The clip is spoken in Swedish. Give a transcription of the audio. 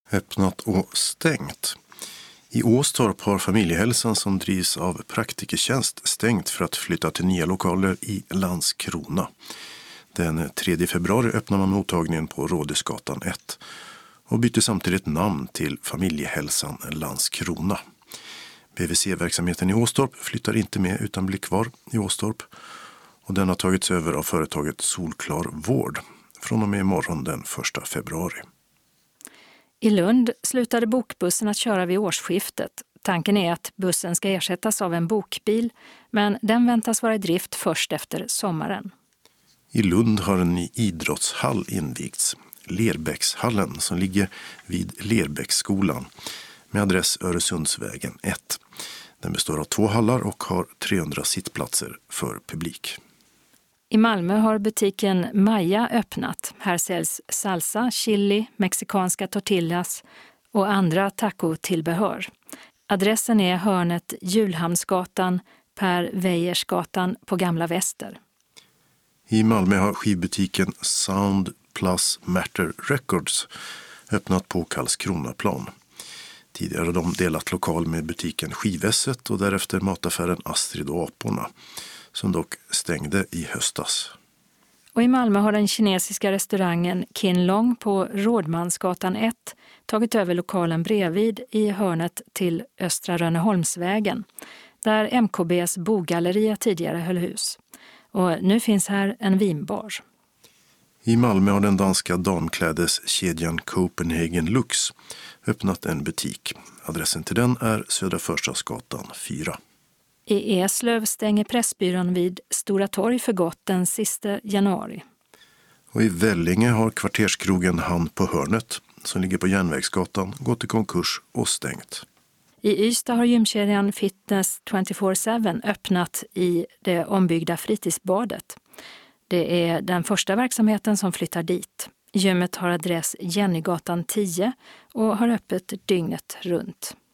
Öppnat och stängt. I Åstorp har Familjehälsan som drivs av Praktikertjänst stängt för att flytta till nya lokaler i Landskrona. Den 3 februari öppnar man mottagningen på Rådhusgatan 1 och byter samtidigt namn till Familjehälsan Landskrona. BVC-verksamheten i Åstorp flyttar inte med utan blir kvar i Åstorp och den har tagits över av företaget Solklar Vård från och med imorgon den 1 februari. I Lund slutade bokbussen att köra vid årsskiftet. Tanken är att bussen ska ersättas av en bokbil, men den väntas vara i drift först efter sommaren. I Lund har en ny idrottshall invigts, Lerbäckshallen, som ligger vid Lerbäcksskolan med adress Öresundsvägen 1. Den består av 2 hallar och har 300 sittplatser för publik. I Malmö har butiken Maja öppnat. Här säljs salsa, chili, mexikanska tortillas och andra tacotillbehör. Adressen är hörnet Julhamnsgatan, Per Weijersgatan på Gamla Väster. I Malmö har skivbutiken Sound Plus Matter Records öppnat på Karlskronaplan. Tidigare har de delat lokal med butiken Skivesset och därefter mataffären Astrid och Aporna, som dock stängde i höstas. Och i Malmö har den kinesiska restaurangen Kin Long på Rådmansgatan 1 tagit över lokalen bredvid i hörnet till Östra Rönneholmsvägen, där MKBs bogalleria tidigare höll hus. Och nu finns här en vinbar. I Malmö har den danska damklädeskedjan Copenhagen Lux öppnat en butik. Adressen till den är Södra Förstadsgatan 4. I Eslöv stänger Pressbyrån vid Stora torg för gott den sista januari. Och i Vellinge har kvarterskrogen Hand på hörnet, som ligger på Järnvägsgatan, gått i konkurs och stängt. I Ystad har gymkedjan Fitness 24/7 öppnat i det ombyggda fritidsbadet. Det är den första verksamheten som flyttar dit. Gymmet har adress Jennygatan 10 och har öppet dygnet runt.